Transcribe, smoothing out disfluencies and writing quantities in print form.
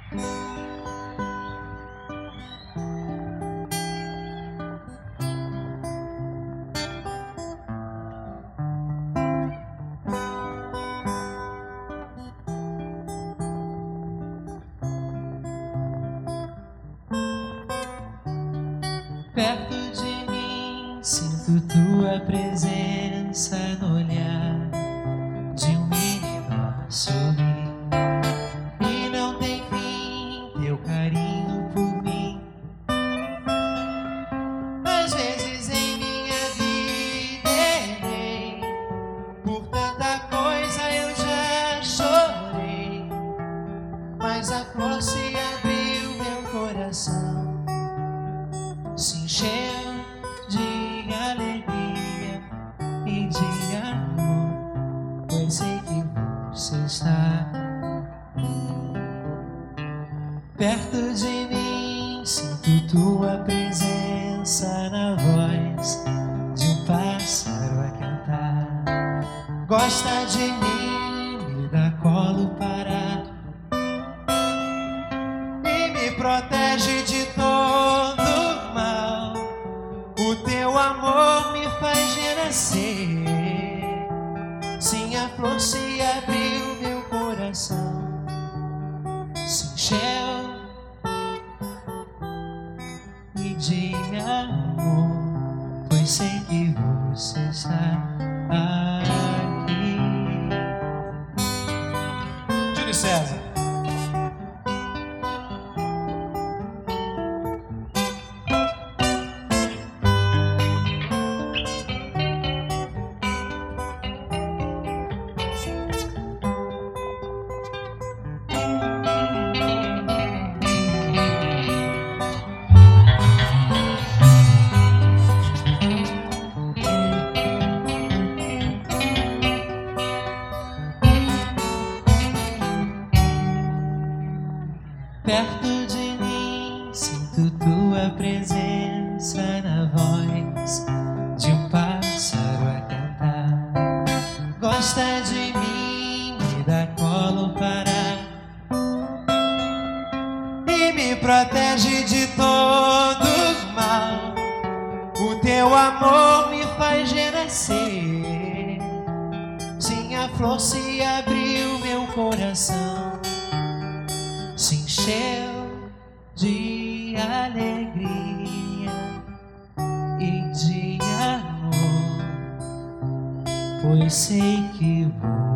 Perto de mim, sinto tua presença no olhar de um menino sorrir. E não tem fim teu carinho por mim. Às vezes em minha vida errei, por tanta coisa eu já chorei, mas a flor se abriu, meu coração se encheu de alegria e de amor, pois sei que você está perto de mim. Sinto tua presença na voz de um pássaro a cantar. Gosta de mim, me dá colo para e me protege de todo mal. O teu amor me faz renascer. Sim, a flor se abriu, meu coração se encheu e de amor, pois sei que você está aqui. Júlio César. Perto de mim, sinto tua presença na voz de um pássaro a cantar. Gosta de mim, me dá colo para e me protege de todo mal. O teu amor me faz renascer. Sim, a flor se abriu, meu coração se encheu de alegria e de amor, pois sei que vou